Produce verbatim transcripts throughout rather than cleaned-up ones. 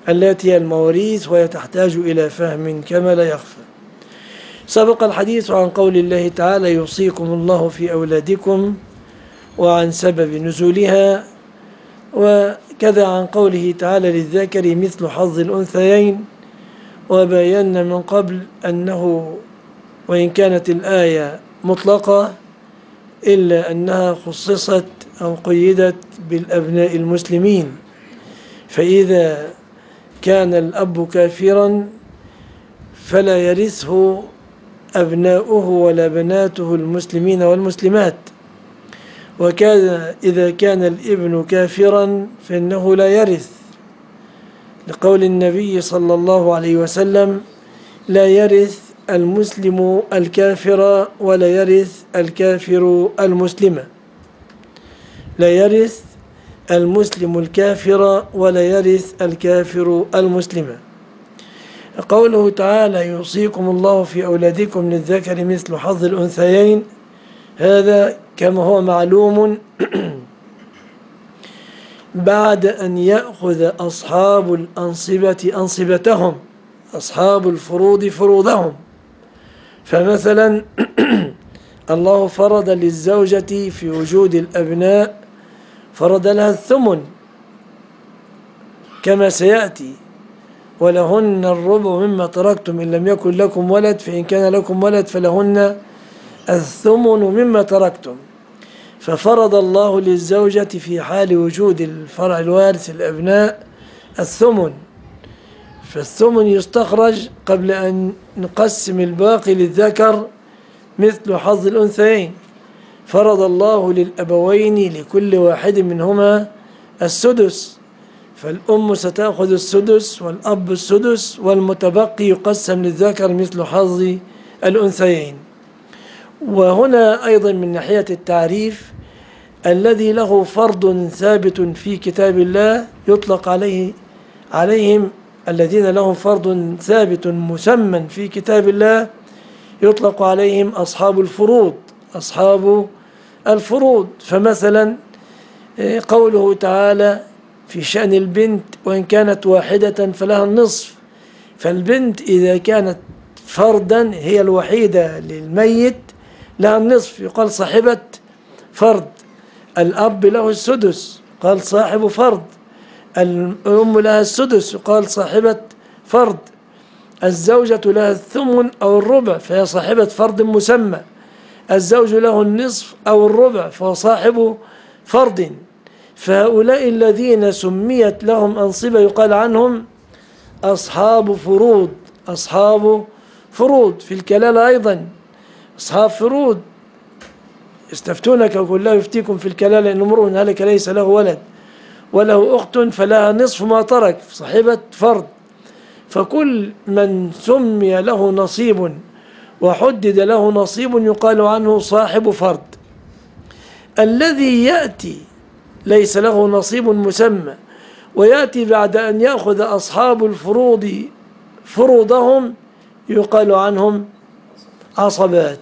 التي هي المواريث، وهي تحتاج إلى فهم كما لا يخفى. سبق الحديث عن قول الله تعالى يوصيكم الله في أولادكم وعن سبب نزولها، وكذا عن قوله تعالى للذكر مثل حظ الأنثيين. وبينا من قبل أنه وإن كانت الآية مطلقة إلا أنها خصصت أو قيدت بالأبناء المسلمين، فإذا كان الأب كافرا فلا يرثه أبناؤه ولا بناته المسلمين والمسلمات، وكان إذا كان الابن كافرا فإنه لا يرث، لقول النبي صلى الله عليه وسلم لا يرث المسلم الكافر ولا يرث الكافر المسلم، لا يرث المسلم الكافر ولا يرث الكافر المسلم. قوله تعالى يوصيكم الله في أولادكم للذكر مثل حظ الأنثيين، هذا كما هو معلوم بعد أن يأخذ أصحاب الأنصبة أنصبتهم، أصحاب الفروض فروضهم. فمثلا الله فرض للزوجة في وجود الأبناء فرض لها الثمن كما سيأتي، ولهن الربع مما تركتم إن لم يكن لكم ولد، فإن كان لكم ولد فلهن الثمن مما تركتم. ففرض الله للزوجة في حال وجود الفرع الوارث الأبناء الثمن، فالثمن يستخرج قبل أن نقسم الباقي للذكر مثل حظ الأنثيين. فرض الله للأبوين لكل واحد منهما السدس، فالأم ستأخذ السدس والأب السدس، والمتبقي يقسم للذكر مثل حظ الأنثيين. وهنا أيضا من ناحية التعريف الذي له فرض ثابت في كتاب الله يطلق عليه عليهم، الذين لهم فرض ثابت مسمى في كتاب الله يطلق عليهم أصحاب الفروض، أصحاب الفروض. فمثلا قوله تعالى في شأن البنت وإن كانت واحدة فلها النصف، فالبنت إذا كانت فردا هي الوحيدة للميت لها النصف، يقال صاحبة فرض. الأب له السدس قال صاحب فرض، الأم لها السدس يقال صاحبة فرض، الزوجة لها الثمن أو الربع فهي صاحبة فرض مسمى، الزوج له النصف أو الربع فهو صاحب فرض. فهؤلاء الذين سميت لهم أنصبة يقال عنهم أصحاب فروض، أصحاب فروض. في الكلالة أيضا أصحاب فروض، يستفتونك وقل لا يفتيكم في الكلالة إن امرؤ هلك ليس له ولد وله أخت فلها نصف ما ترك، صاحبة فرض. فكل من سمي له نصيب وحدد له نصيب يقال عنه صاحب فرض. الذي يأتي ليس له نصيب مسمى ويأتي بعد أن يأخذ أصحاب الفروض فروضهم يقال عنهم عصبات.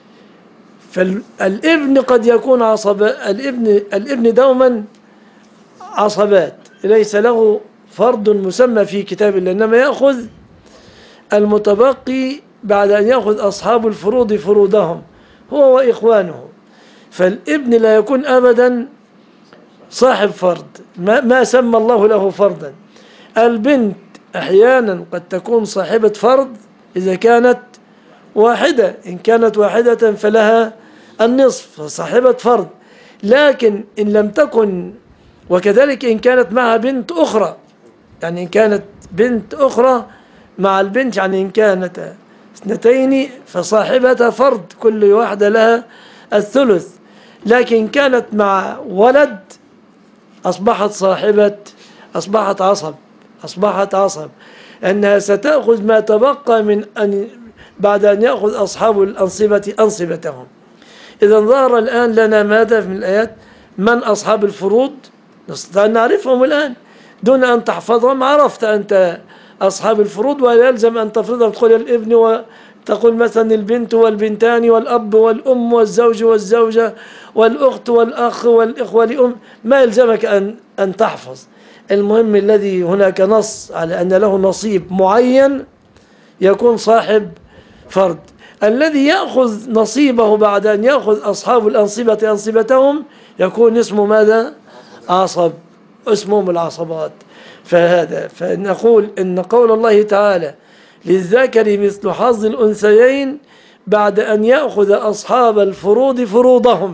فالابن قد يكون عصبات، الابن, الابن دوما عصبات ليس له فرض مسمى في كتاب الله، إنما يأخذ المتبقي بعد أن يأخذ أصحاب الفروض فروضهم هو وإخوانه. فالابن لا يكون أبدا صاحب فرض، ما, ما سمى الله له فرضا. البنت أحيانا قد تكون صاحبة فرض إذا كانت واحدة، إن كانت واحدة فلها النصف صاحبة فرض، لكن إن لم تكن، وكذلك إن كانت معها بنت أخرى، يعني إن كانت بنت أخرى مع البنت، يعني إن كانت اثنتين فصاحبة فرض كل واحدة لها الثلث، لكن كانت مع ولد أصبحت صاحبة، أصبحت عصب، أصبحت عصب، أنها ستأخذ ما تبقى من أن بعد أن يأخذ أصحاب الأنصبة أنصبتهم. إذا ظهر الآن لنا ماذا من الآيات؟ من أصحاب الفروض؟ نستطيع أن نعرفهم الآن دون أن تحفظهم. عرفت أنت أصحاب الفروض ولا يلزم أن تفرضهم، تقول الابن وتقول مثلا البنت والبنتان والأب والأم والزوج والزوجة والأخت والأخ والإخوة لأم، ما يلزمك أن أن تحفظ. المهم الذي هناك نص على أن له نصيب معين يكون صاحب فرد. الذي يأخذ نصيبه بعد أن يأخذ أصحاب الأنصبة أنصبتهم يكون اسمه ماذا؟ عصب، اسمهم العصبات. فهذا فنقول إن قول الله تعالى للذكر مثل حظ الأنثيين بعد أن يأخذ أصحاب الفروض فروضهم.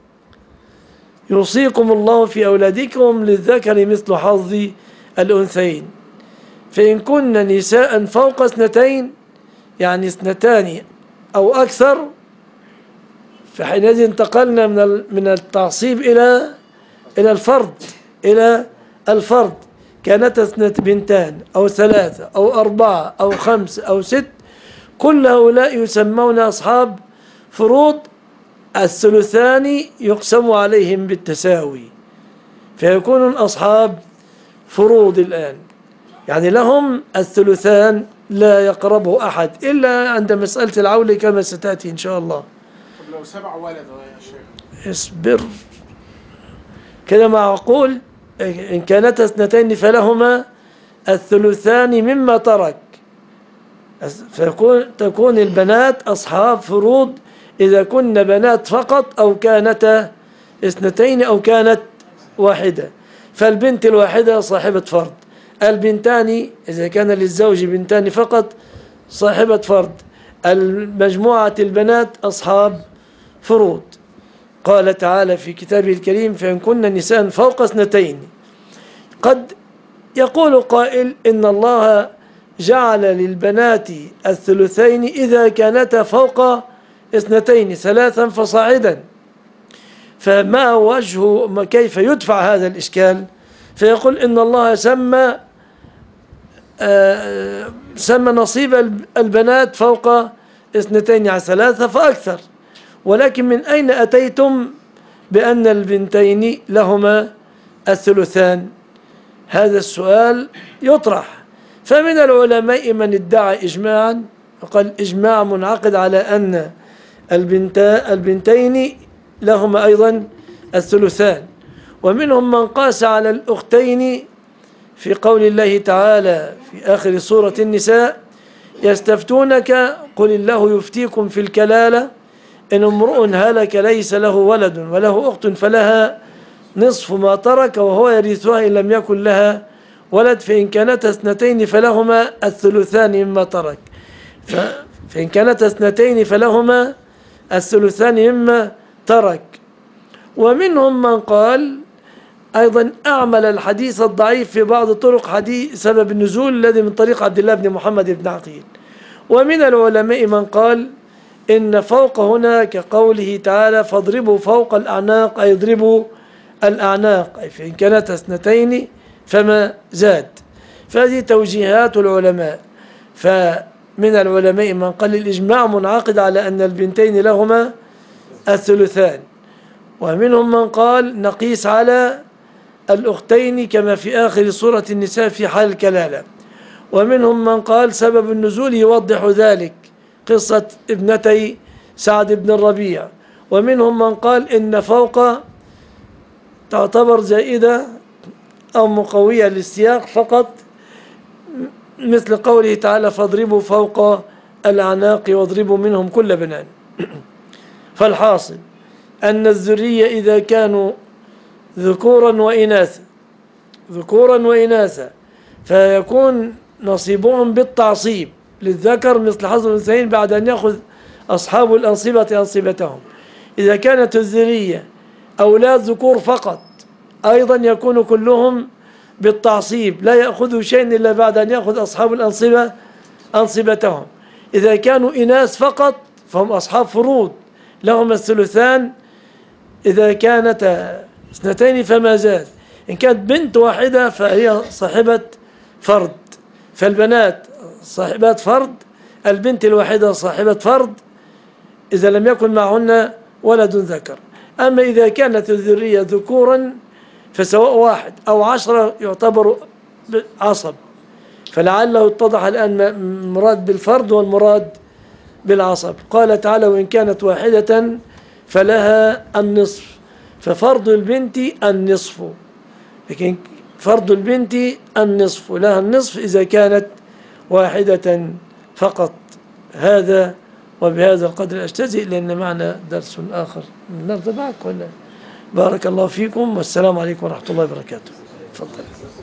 يوصيكم الله في أولادكم للذكر مثل حظ الأنثيين. فإن كن نساء فوق اثنتين يعني اثنتان أو أكثر فحينئذ انتقلنا من من التعصيب إلى إلى الفرد إلى الفرد. كانت اثنت بنتان أو ثلاثة أو أربعة أو خمس أو ست، كل هؤلاء يسمون أصحاب فروض. الثلثان يقسم عليهم بالتساوي فيكونون أصحاب فروض الآن، يعني لهم الثلثان لا يقربه أحد إلا عند مسألة العول كما ستأتي إن شاء الله. طب لو سبع ولد يا شيخ؟ اصبر كده معقول. إن كانت اثنتين فلهما الثلثان مما ترك، فيكون تكون البنات أصحاب فروض إذا كن بنات فقط أو كانت اثنتين أو كانت واحدة. فالبنت الواحدة صاحبة فرض، البنتان إذا كان للزوج بنتان فقط صاحبة فرض، المجموعة البنات أصحاب فروض. قال تعالى في كتابه الكريم فإن كن نساء فوق اثنتين. قد يقول قائل إن الله جعل للبنات الثلثين إذا كانتا فوق اثنتين ثلاثا فصاعدا، فما وجه كيف يدفع هذا الإشكال؟ فيقول إن الله سمى آه سمى نصيب البنات فوق اثنتين على ثلاثة فأكثر، ولكن من أين أتيتم بأن البنتين لهما الثلثان؟ هذا السؤال يطرح. فمن العلماء من ادعى إجماعا وقال إجماع منعقد على أن البنتين لهما أيضا الثلثان، ومنهم من قاس على الأختين في قول الله تعالى في آخر سورة النساء يستفتونك قل الله يفتيكم في الكلالة إن امرؤ هلك ليس له ولد وله أخت فلها نصف ما ترك وهو يرثها إن لم يكن لها ولد فإن كانت اثنتين فلهما الثلثان مما ترك. فإن كانت اثنتين فلهما الثلثان مما ترك. ومنهم من قال أيضا أعمل الحديث الضعيف في بعض طرق حديث سبب النزول الذي من طريق عبد الله بن محمد بن عقيل. ومن العلماء من قال إن فوق هنا كقوله تعالى فاضربوا فوق الأعناق أي اضربوا الأعناق، أي فإن كانت اثنتين فما زاد. فهذه توجيهات العلماء. فمن العلماء من قال الإجماع منعقد على أن البنتين لهما الثلثان، ومنهم من قال نقيس على الأختين كما في آخر سورة النساء في حال الكلالة، ومنهم من قال سبب النزول يوضح ذلك قصة ابنتي سعد بن الربيع، ومنهم من قال إن فوق تعتبر زائدة أو مقوية للسياق فقط مثل قوله تعالى فاضربوا فوق الأعناق واضربوا منهم كل بنان. فالحاصل أن الذرية إذا كانوا ذكورا وإناثا ذكورا وإناثا فيكون نصيبهم بالتعصيب للذكر مثل حظ الأنثيين بعد أن يأخذ أصحاب الأنصبة أنصبتهم. إذا كانت الذرية أولاد ذكور فقط أيضا يكون كلهم بالتعصيب لا يأخذوا شيء إلا بعد أن يأخذ أصحاب الأنصبة أنصبتهم. إذا كانوا إناث فقط فهم أصحاب فروض لهم الثلثان إذا كانت اثنتين فما زاد. إن كانت بنت واحدة فهي صاحبة فرد، فالبنات صاحبات فرد، البنت الواحدة صاحبة فرد إذا لم يكن معهن ولد ذكر. أما إذا كانت الذرية ذكورا فسواء واحد أو عشرة يعتبر عصب. فلعله اتضح الآن المراد بالفرد والمراد بالعصب. قال تعالى وإن كانت واحدة فلها النصف، ففرض البنت النصف، لكن فرض البنت النصف، ولها النصف إذا كانت واحدة فقط. هذا وبهذا القدر أجتزئ، لأن معنا درس آخر النهارده معك ولا؟ بارك الله فيكم، والسلام عليكم ورحمة الله وبركاته. تفضل.